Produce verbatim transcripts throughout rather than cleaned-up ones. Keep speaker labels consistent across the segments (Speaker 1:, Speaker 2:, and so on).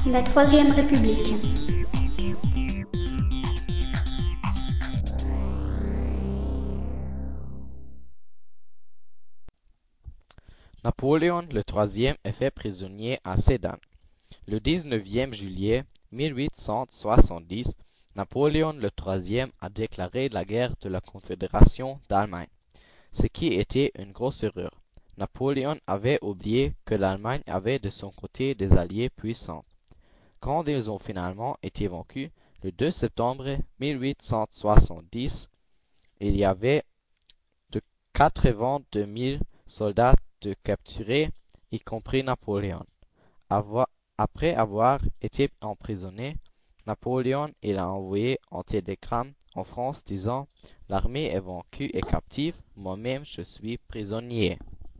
Speaker 1: La Troisième République.
Speaker 2: Napoléon le Troisième est fait prisonnier à Sedan. Le dix-neuvième juillet mille huit cent soixante-dix, Napoléon le Troisième a déclaré la guerre de la Confédération d'Allemagne, ce qui était une grosse erreur. Napoléon avait oublié que l'Allemagne avait de son côté des alliés puissants. Quand ils ont finalement été vaincus, le deux septembre mille huit cent soixante-dix, il y avait de quatre-vingt-deux mille soldats de capturés, y compris Napoléon. Avo- Après avoir été emprisonné, Napoléon il a envoyé un télégramme en France disant « L'armée est vaincue et captive, moi-même je suis prisonnier ».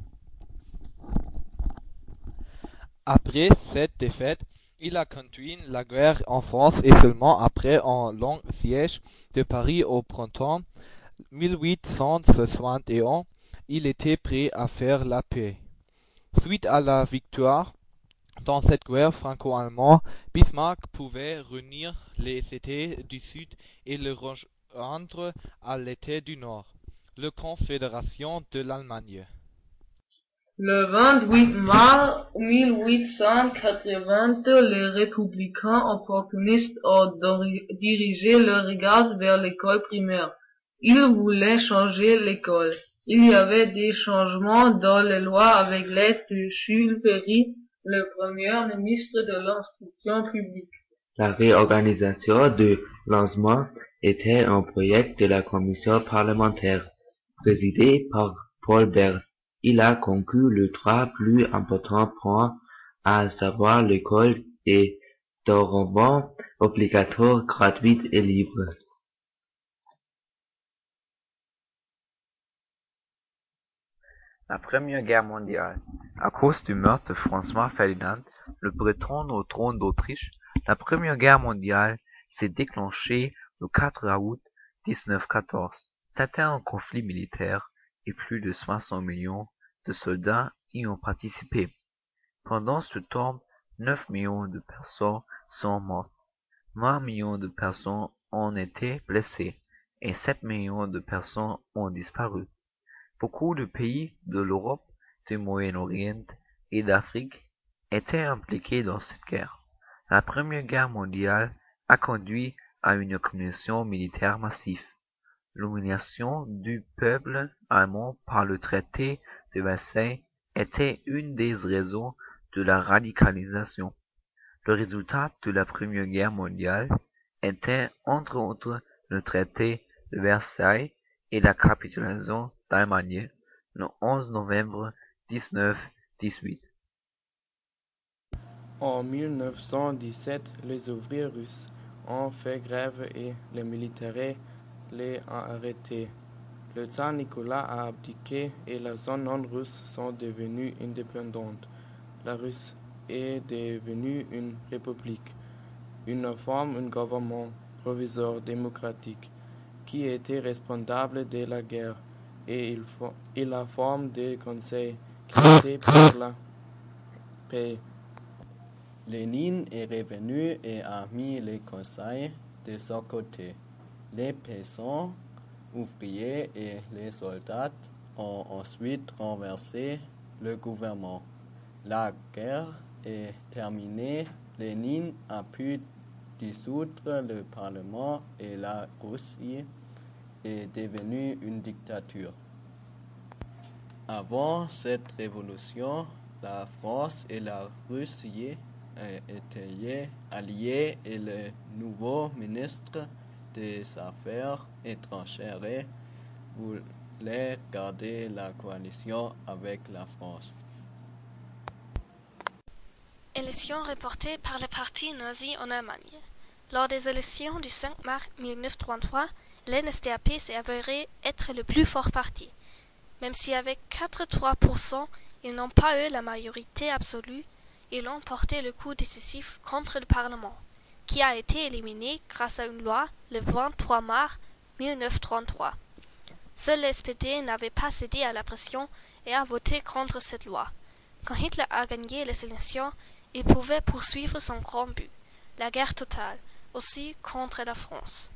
Speaker 3: Après cette défaite, il a conduit la guerre en France et seulement après un long siège de Paris au printemps mille huit cent soixante et un, il était prêt à faire la paix. Suite à la victoire dans cette guerre franco-allemande, Bismarck pouvait réunir les États du Sud et les rejoindre à l'État du Nord, la Confédération de l'Allemagne.
Speaker 4: Le vingt-huit mars mille huit cent quatre-vingts, les républicains opportunistes ont dirigé leur regard vers l'école primaire. Ils voulaient changer l'école. Il y avait des changements dans les lois avec l'aide de Jules Ferry, le premier ministre de l'instruction publique.
Speaker 5: La réorganisation de l'enseignement était un projet de la commission parlementaire, présidée par Paul Bert. Il a conclu les trois plus importants points, à savoir l'école est dorénavant obligatoire, gratuite et libre.
Speaker 6: La Première Guerre mondiale. À cause du meurtre de François Ferdinand, le Breton au trône d'Autriche, la Première Guerre mondiale s'est déclenchée le quatre août mille neuf cent quatorze. C'était un conflit militaire et plus de soixante millions de soldats y ont participé. Pendant ce temps, neuf millions de personnes sont mortes, vingt millions de personnes ont été blessées et sept millions de personnes ont disparu. Beaucoup de pays de l'Europe, du Moyen-Orient et d'Afrique étaient impliqués dans cette guerre. La Première Guerre mondiale a conduit à une accumulation militaire massive. L'humiliation du peuple allemand par le traité de Versailles était une des raisons de la radicalisation. Le résultat de la Première Guerre mondiale était entre autres le traité de Versailles et la capitulation d'Allemagne le onze novembre mille neuf cent dix-huit.
Speaker 7: En mille neuf cent dix-sept, les ouvriers russes ont fait grève et les militaires les ont arrêtés. Le tsar Nicolas a abdiqué et les zones non russes sont devenues indépendantes. La Russie est devenue une république, une forme un gouvernement provisoire démocratique qui était responsable de la guerre et il, fo- et la forme des conseils créés pour la paix.
Speaker 8: Lénine est revenu et a mis les conseils de son côté. Les paysans, ouvriers et les soldats ont ensuite renversé le gouvernement. La guerre est terminée. Lénine a pu dissoudre le Parlement et la Russie est devenue une dictature. Avant cette révolution, la France et la Russie étaient alliés et le nouveau ministre des Affaires étrangères voulait garder la coalition avec la France.
Speaker 9: Élection reportée par le parti nazi en Allemagne. Lors des élections du cinq mars mille neuf cent trente-trois, l'N S D A P s'est avéré être le plus fort parti. Même si avec quatre-vingt-trois pour cent, ils n'ont pas eu la majorité absolue, ils ont porté le coup décisif contre le Parlement, qui a été éliminé grâce à une loi le vingt-trois mars mille neuf cent trente-trois. Seul le S P D n'avait pas cédé à la pression et a voté contre cette loi. Quand Hitler a gagné les élections, il pouvait poursuivre son grand but, la guerre totale, aussi contre la France.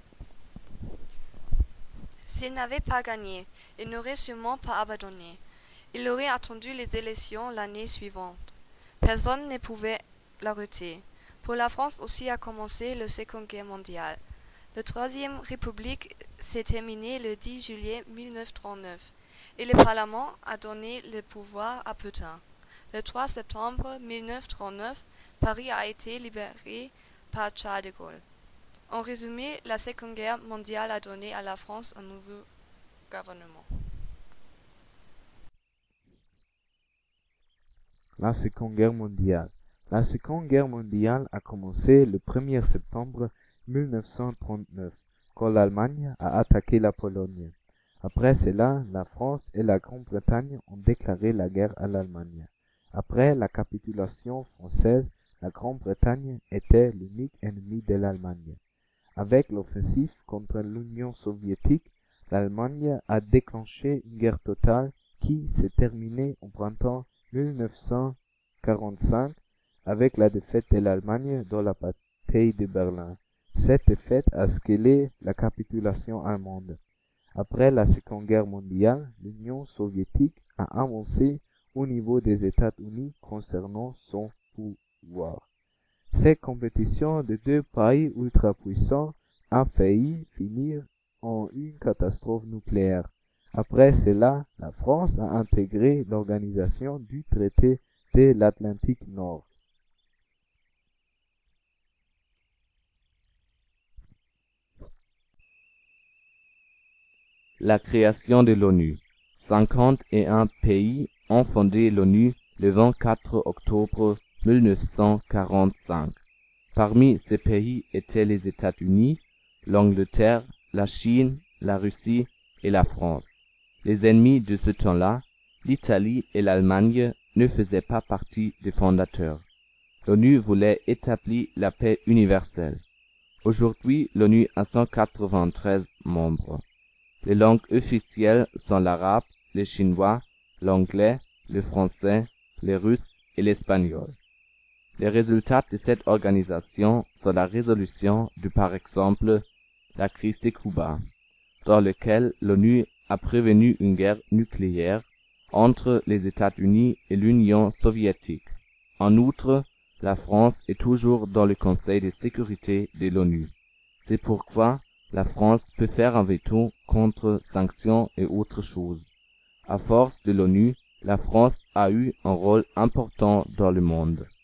Speaker 9: S'il n'avait pas gagné, il n'aurait sûrement pas abandonné. Il aurait attendu les élections l'année suivante. Personne ne pouvait l'arrêter. Pour la France aussi a commencé la Seconde Guerre mondiale. La Troisième République s'est terminée le dix juillet mille neuf cent trente-neuf et le Parlement a donné le pouvoir à Pétain. Le trois septembre mille neuf cent trente-neuf, Paris a été libéré par Charles de Gaulle. En résumé, la Seconde Guerre mondiale a donné à la France un nouveau gouvernement.
Speaker 1: La Seconde Guerre mondiale. La Seconde Guerre mondiale a commencé le premier septembre mille neuf cent trente-neuf, quand l'Allemagne a attaqué la Pologne. Après cela, la France et la Grande-Bretagne ont déclaré la guerre à l'Allemagne. Après la capitulation française, la Grande-Bretagne était l'unique ennemi de l'Allemagne. Avec l'offensive contre l'Union soviétique, l'Allemagne a déclenché une guerre totale qui s'est terminée au printemps mille neuf cent quarante-cinq avec la défaite de l'Allemagne dans la bataille de Berlin. Cette défaite a scellé la capitulation allemande. Après la Seconde Guerre mondiale, l'Union soviétique a avancé au niveau des États-Unis concernant son pouvoir. Cette compétition de deux pays ultra-puissants a failli finir en une catastrophe nucléaire. Après cela, la France a intégré l'organisation du traité de l'Atlantique Nord.
Speaker 2: La création de l'ONU. cinquante et un pays ont fondé l'ONU le vingt-quatre octobre mille neuf cent quarante-cinq. Parmi ces pays étaient les États-Unis, l'Angleterre, la Chine, la Russie et la France. Les ennemis de ce temps-là, l'Italie et l'Allemagne, ne faisaient pas partie des fondateurs. L'ONU voulait établir la paix universelle. Aujourd'hui, l'ONU a cent quatre-vingt-treize membres. Les langues officielles sont l'arabe, le chinois, l'anglais, le français, le russe et l'espagnol. Les résultats de cette organisation sont la résolution de, par exemple, la crise de Cuba, dans laquelle l'ONU a prévenu une guerre nucléaire entre les États-Unis et l'Union soviétique. En outre, la France est toujours dans le Conseil de sécurité de l'ONU. C'est pourquoi la France peut faire un veto contre sanctions et autres choses. À force de l'ONU, la France a eu un rôle important dans le monde.